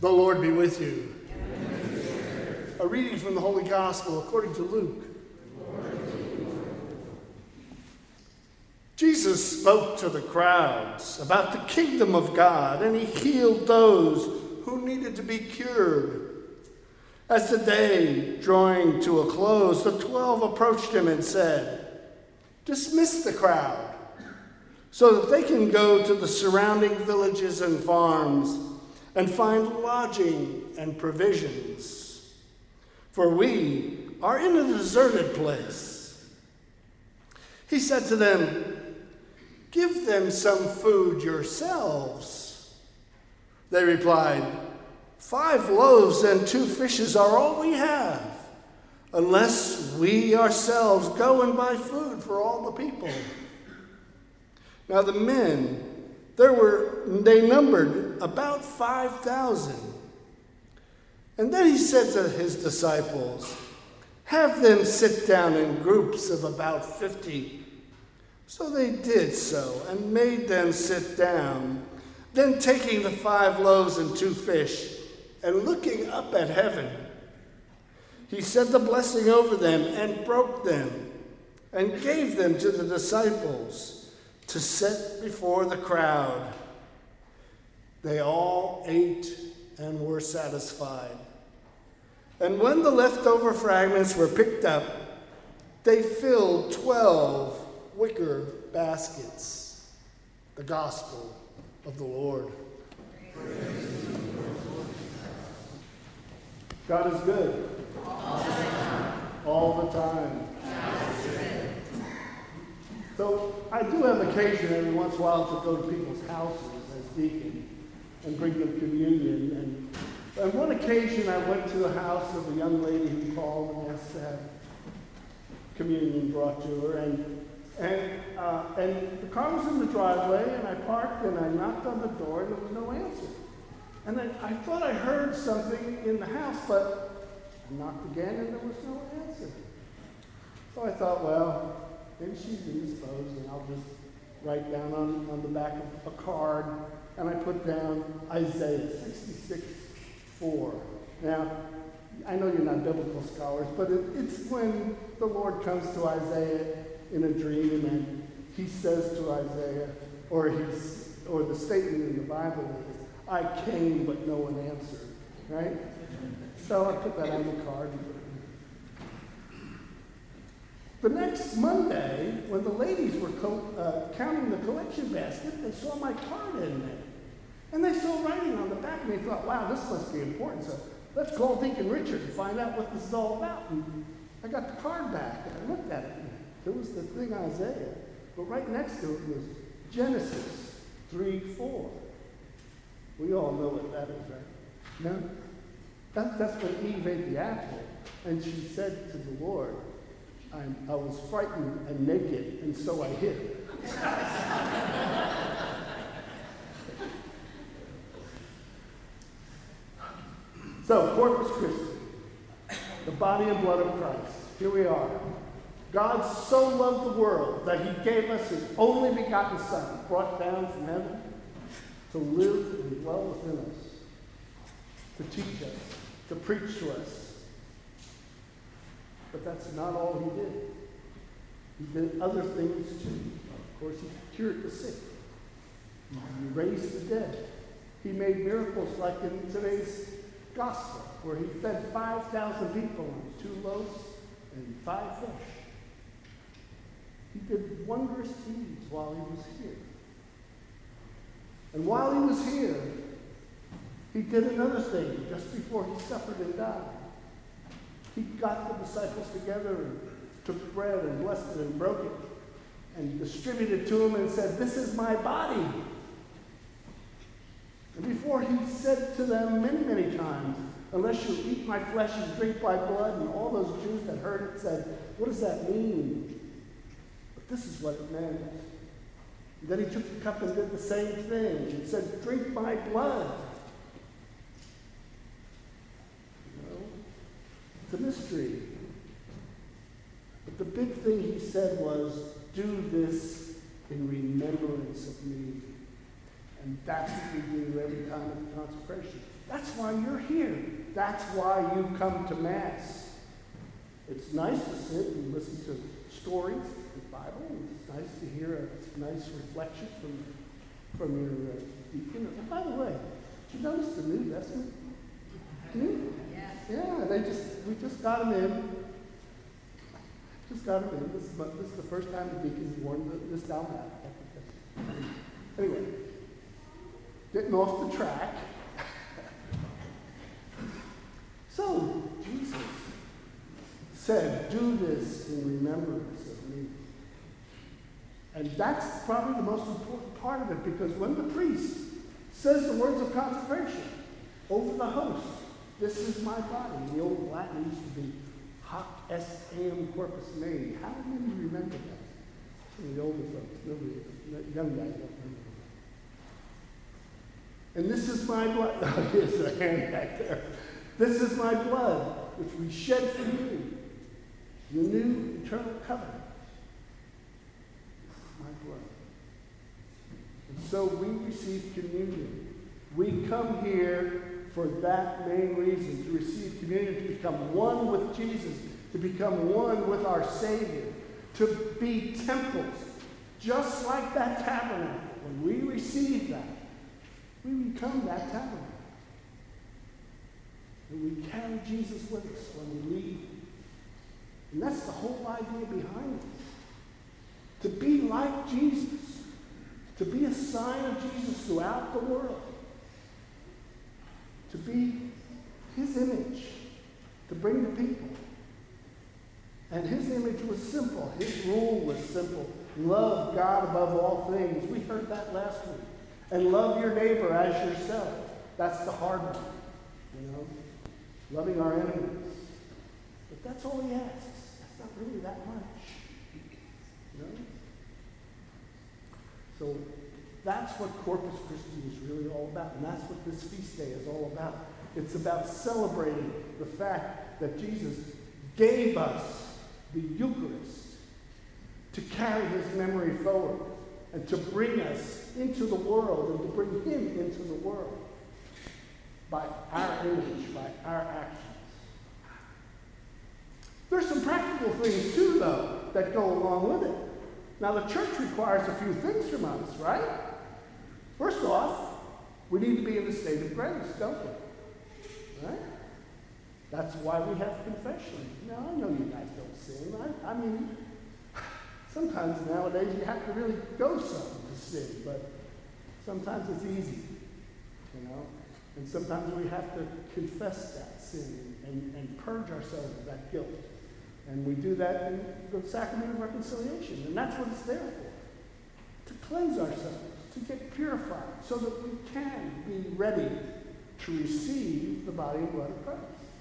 The Lord be with you. A reading from the Holy Gospel according to Luke. Jesus spoke to the crowds about the kingdom of God, and he healed those who needed to be cured. As the day drawing to a close, the 12 approached him and said, "Dismiss the crowd so that they can go to the surrounding villages and farms and find lodging and provisions. For we are in a deserted place." He said to them, "Give them some food yourselves." They replied, 5 loaves and 2 fishes are all we have, unless we ourselves go and buy food for all the people." Now the men, they numbered about 5,000. And then he said to his disciples, "Have them sit down in groups of about 50. So they did so and made them sit down. Then taking the 5 loaves and 2 fish and looking up at heaven, he said the blessing over them and broke them and gave them to the disciples to set before the crowd. They all ate and were satisfied. And when the leftover fragments were picked up, they filled 12 wicker baskets. The Gospel of the Lord. God is good. All the time. So I do have occasion every once in a while to go to people's houses as deacon and bring them communion. And on one occasion I went to the house of a young lady who called and asked to have communion brought to her. And the car was in the driveway, and I parked and I knocked on the door and there was no answer. And I thought I heard something in the house, but I knocked again and there was no answer. So I thought, well, maybe she's indisposed, and I'll just write down on the back of a card, and I put down Isaiah 66:4. Now, I know you're not biblical scholars, but it's when the Lord comes to Isaiah in a dream, and he says to Isaiah, or the statement in the Bible is, "I came, but no one answered," right? So I put that on the card. The next Monday, when the ladies were counting the collection basket, they saw my card in there. And they saw writing on the back, and they thought, wow, this must be important. So let's call Deacon Richard and find out what this is all about. And I got the card back, and I looked at it. And there was the thing Isaiah, but right next to it was Genesis 3:4. We all know what that is, right? No? That's when Eve ate the apple, and she said to the Lord, I was frightened and naked, and so I hid. So, Corpus Christi, the body and blood of Christ. Here we are. God so loved the world that he gave us his only begotten Son, brought down from heaven to live and dwell within us, to teach us, to preach to us. But that's not all he did. He did other things too. Of course, he cured the sick. He raised the dead. He made miracles like in today's gospel, where he fed 5,000 people on 2 loaves and 5 fish. He did wondrous deeds while he was here. And while he was here, he did another thing just before he suffered and died. He got the disciples together and took bread and blessed it and broke it and distributed it to them and said, "This is my body." And before he said to them many, many times, "Unless you eat my flesh and drink my blood," and all those Jews that heard it said, "What does that mean?" But this is what it meant. And then he took the cup and did the same thing and said, "Drink my blood." It's a mystery. But the big thing he said was, "Do this in remembrance of me." And that's what we do every time of consecration. That's why you're here. That's why you come to Mass. It's nice to sit and listen to stories in the Bible. It's nice to hear a nice reflection from your deacon. And by the way, did you notice the New Testament? Yeah, we just got them in. This is the first time the deacon's worn this down hat. Anyway, getting off the track. So, Jesus said, do this in remembrance of me. And that's probably the most important part of it, because when the priest says the words of consecration over the host, this is my body. In the old Latin used to be hoc est eum corpus mei. How many remember that? Some of the older folks, nobody, the young guys don't remember that. And this is my blood. Oh, here's a hand back there. This is my blood, which we shed for you. The new eternal covenant. This is my blood. And so we receive communion. We come here for that main reason, to receive communion, to become one with Jesus, to become one with our Savior, to be temples, just like that tabernacle. When we receive that, we become that tabernacle. And we carry Jesus with us when we leave. And that's the whole idea behind it. To be like Jesus. To be a sign of Jesus throughout the world. To be his image. To bring the people. And his image was simple. His rule was simple. Love God above all things. We heard that last week. And love your neighbor as yourself. That's the hard one. You know? Loving our enemies. But that's all he asks. That's not really that much. You know? So that's what Corpus Christi is really all about. And that's what this feast day is all about. It's about celebrating the fact that Jesus gave us the Eucharist to carry his memory forward and to bring us into the world and to bring him into the world. By our image, by our actions. There's some practical things too, though, that go along with it. Now, the church requires a few things from us, right? First off, we need to be in a state of grace, don't we? Right? That's why we have confession. Now, I know you guys don't sin. I mean, sometimes nowadays you have to really go some to sin, but sometimes it's easy, you know? And sometimes we have to confess that sin and purge ourselves of that guilt. And we do that in the sacrament of reconciliation. And that's what it's there for. To cleanse ourselves, to get purified, so that we can be ready to receive the body and blood of Christ.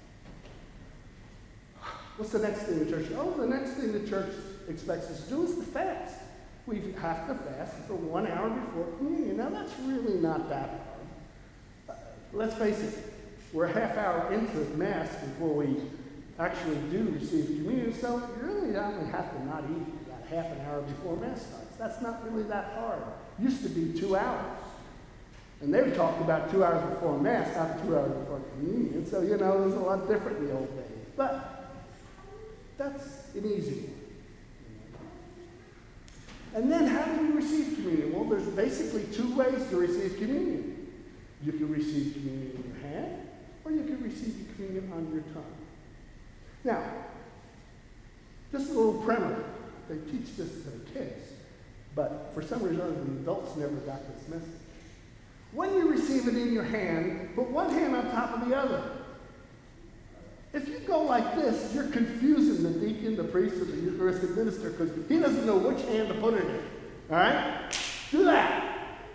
What's the next thing the church does? Oh, the next thing the church expects us to do is to fast. We have to fast for 1 hour before communion. Now, that's really not that hard. Let's face it, we're a half hour into Mass before we actually do receive communion, so you really only have to not eat about half an hour before Mass starts. That's not really that hard. It used to be 2 hours. And they were talking about 2 hours before Mass, not 2 hours before communion, so, you know, it was a lot different in the old days. But that's an easy one. And then how do we receive communion? Well, there's basically 2 ways to receive communion. You can receive communion in your hand, or you can receive communion on your tongue. Now, just a little primer. They teach this to the kids, but for some reason the adults never got this message. When you receive it in your hand, put one hand on top of the other. If you go like this, you're confusing the deacon, the priest, or the Eucharistic minister, because he doesn't know which hand to put it in. All right? Do that.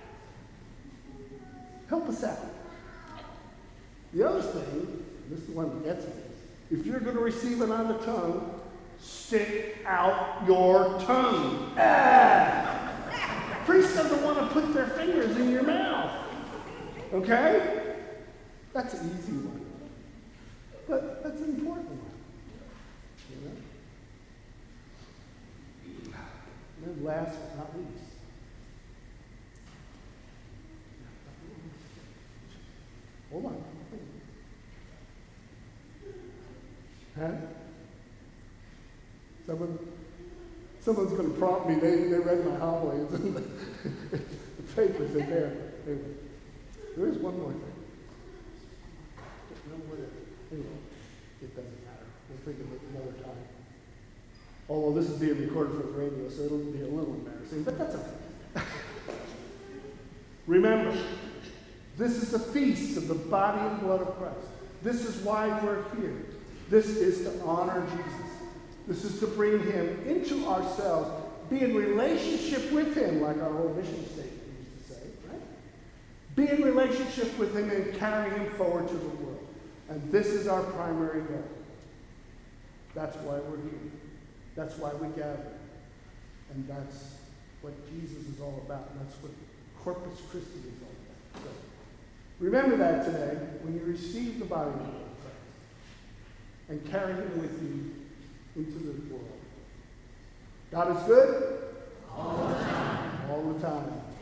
Help us out. The other thing, this is the one that gets me, if you're going to receive it on the tongue, stick out your tongue. Ah! Priest doesn't want to put their fingers in your mouth. Okay? That's an easy one. But that's an important one. You know? And then last but not least, hold on. Huh? Someone's going to prompt me. They read my homily. It's in the papers in there. Anyway, there is one more thing. Anyway, it doesn't matter. We'll think of it another time. Although this is being recorded for the radio, so it'll be a little embarrassing, but that's okay. Remember, this is a feast of the body and blood of Christ. This is why we're here. This is to honor Jesus. This is to bring him into ourselves, be in relationship with him, like our old mission statement used to say, right? Be in relationship with him and carry him forward to the world. And this is our primary goal. That's why we're here. That's why we gather. And that's what Jesus is all about. That's what Corpus Christi is all about. So, remember that today when you receive the body and blood of Christ and carry him with you into the world. God is good? All the time. All the time.